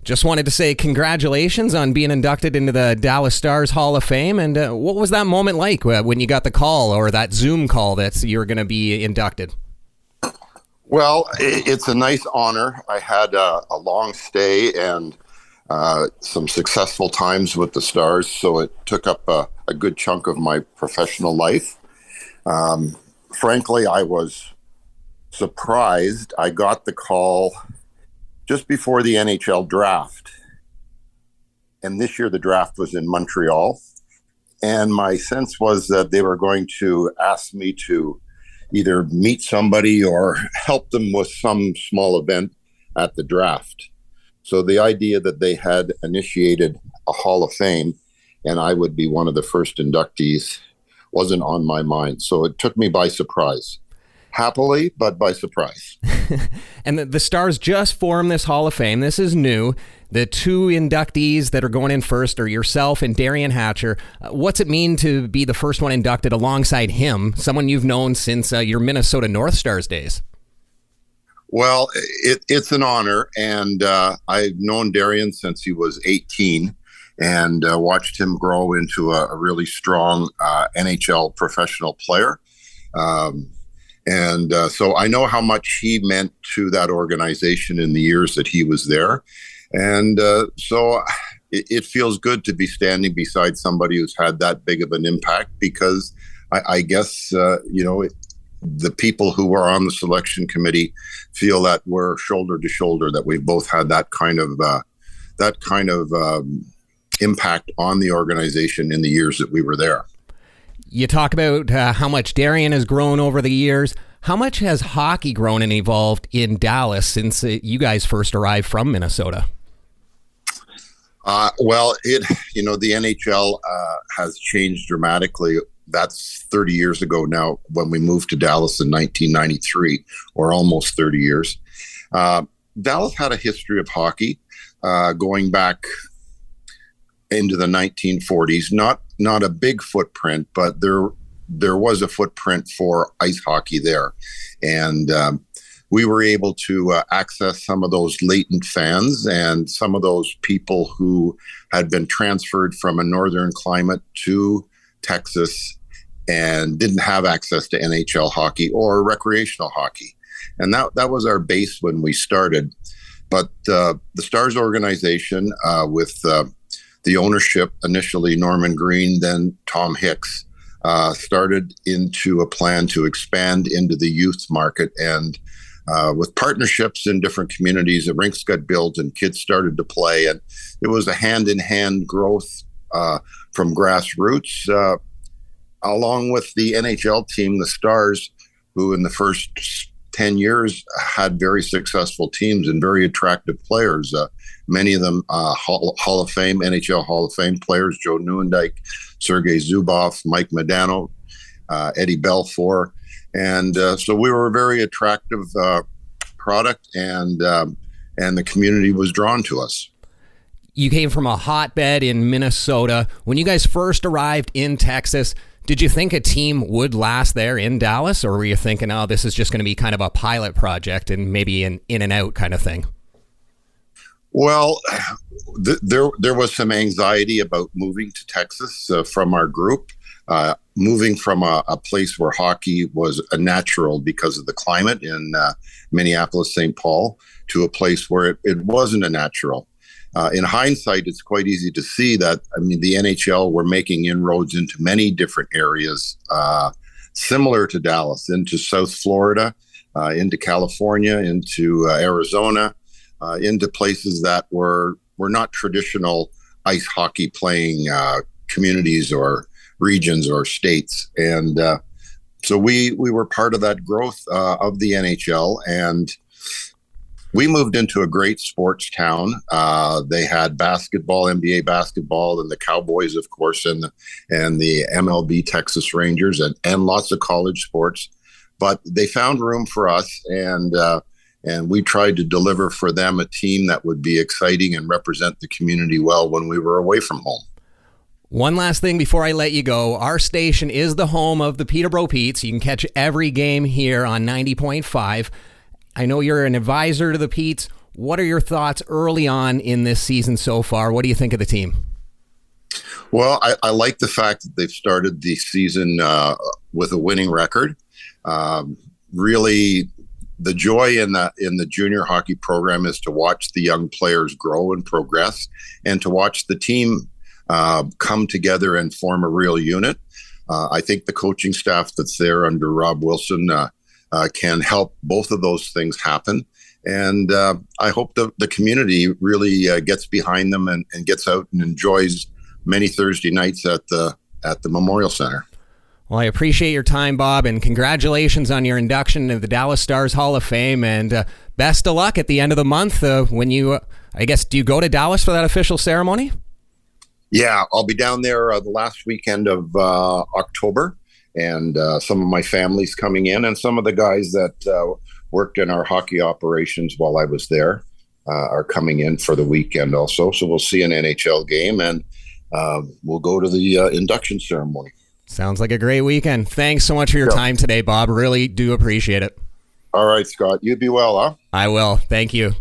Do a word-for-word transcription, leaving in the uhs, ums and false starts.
Just wanted to say congratulations on being inducted into the Dallas Stars Hall of Fame. And uh, what was that moment like uh, when you got the call or that Zoom call that you were going to be inducted? Well, it's a nice honor. I had a, a long stay and uh, some successful times with the Stars, so it took up a, a good chunk of my professional life. Um, frankly, I was surprised. I got the call just before the N H L draft. And this year the draft was in Montreal. And my sense was that they were going to ask me to either meet somebody or help them with some small event at the draft. So the idea that they had initiated a Hall of Fame and I would be one of the first inductees wasn't on my mind. So it took me by surprise. Happily, but by surprise. And the, the Stars just formed this Hall of Fame. This is new. The two inductees that are going in first are yourself and Derian Hatcher. Uh, what's it mean to be the first one inducted alongside him, someone you've known since uh, your Minnesota North Stars days? Well, it, it's an honor, and uh, I've known Derian since he was eighteen and uh, watched him grow into a, a really strong uh, N H L professional player. Um, And uh, so I know how much he meant to that organization in the years that he was there. And uh, so it, it feels good to be standing beside somebody who's had that big of an impact because I, I guess, uh, you know, it, the people who are on the selection committee feel that we're shoulder to shoulder, that we've both had that kind of uh, that kind of um, impact on the organization in the years that we were there. You talk about uh, how much Derian has grown over the years. How much has hockey grown and evolved in Dallas since uh, you guys first arrived from Minnesota? Uh, well, it you know, the N H L uh, has changed dramatically. That's thirty years ago now when we moved to Dallas in nineteen ninety-three, or almost thirty years. Uh, Dallas had a history of hockey uh, going back into the nineteen forties. Not not a big footprint, but there there was a footprint for ice hockey there, and um, we were able to uh, access some of those latent fans and some of those people who had been transferred from a northern climate to Texas and didn't have access to N H L hockey or recreational hockey, and that that was our base when we started. But uh, the Stars organization uh, with uh, the ownership, initially Norman Green, then Tom Hicks, uh, started into a plan to expand into the youth market. And uh, with partnerships in different communities, the rinks got built and kids started to play. And it was a hand-in-hand growth uh, from grassroots, uh, along with the N H L team, the Stars, who in the first ten years had very successful teams and very attractive players. Uh, many of them uh, Hall, Hall of Fame, N H L Hall of Fame players, Joe Nieuwendyk, Sergei Zubov, Mike Modano, uh, Eddie Belfour. And uh, so we were a very attractive uh, product, and um, and the community was drawn to us. You came from a hotbed in Minnesota. When you guys first arrived in Texas, did you think a team would last there in Dallas, or were you thinking, oh, this is just going to be kind of a pilot project and maybe an in and out kind of thing? Well, th- there there was some anxiety about moving to Texas uh, from our group, uh, moving from a, a place where hockey was a natural because of the climate in uh, Minneapolis, Saint Paul, to a place where it, it wasn't a natural. Uh, in hindsight, it's quite easy to see that, I mean, the N H L were making inroads into many different areas, uh, similar to Dallas, into South Florida, uh, into California, into uh, Arizona, uh, into places that were were not traditional ice hockey playing uh, communities or regions or states. And uh, so we, we were part of that growth uh, of the N H L, and we moved into a great sports town. Uh, they had basketball, N B A basketball, and the Cowboys, of course, and the, and the M L B Texas Rangers, and, and lots of college sports. But they found room for us, and uh, and we tried to deliver for them a team that would be exciting and represent the community well when we were away from home. One last thing before I let you go. Our station is the home of the Peterborough Petes. You can catch every game here on ninety point five. I know you're an advisor to the Petes. What are your thoughts early on in this season so far? What do you think of the team? Well, I, I like the fact that they've started the season uh, with a winning record. Um, really, the joy in the in the junior hockey program is to watch the young players grow and progress, and to watch the team uh, come together and form a real unit. Uh, I think the coaching staff that's there under Rob Wilson uh, uh, can help both of those things happen. And uh, I hope the, the community really uh, gets behind them and, and gets out and enjoys many Thursday nights at the at the Memorial Center. Well, I appreciate your time, Bob, and congratulations on your induction to the Dallas Stars Hall of Fame, and uh, best of luck at the end of the month uh, when you, uh, I guess, do you go to Dallas for that official ceremony? Yeah, I'll be down there uh, the last weekend of uh, October, and uh, some of my family's coming in, and some of the guys that uh, worked in our hockey operations while I was there uh, are coming in for the weekend also. So we'll see an N H L game, and uh, we'll go to the uh, induction ceremony. Sounds like a great weekend. Thanks so much for your Yeah. time today, Bob. Really do appreciate it. All right, Scott. You be well, huh? I will. Thank you.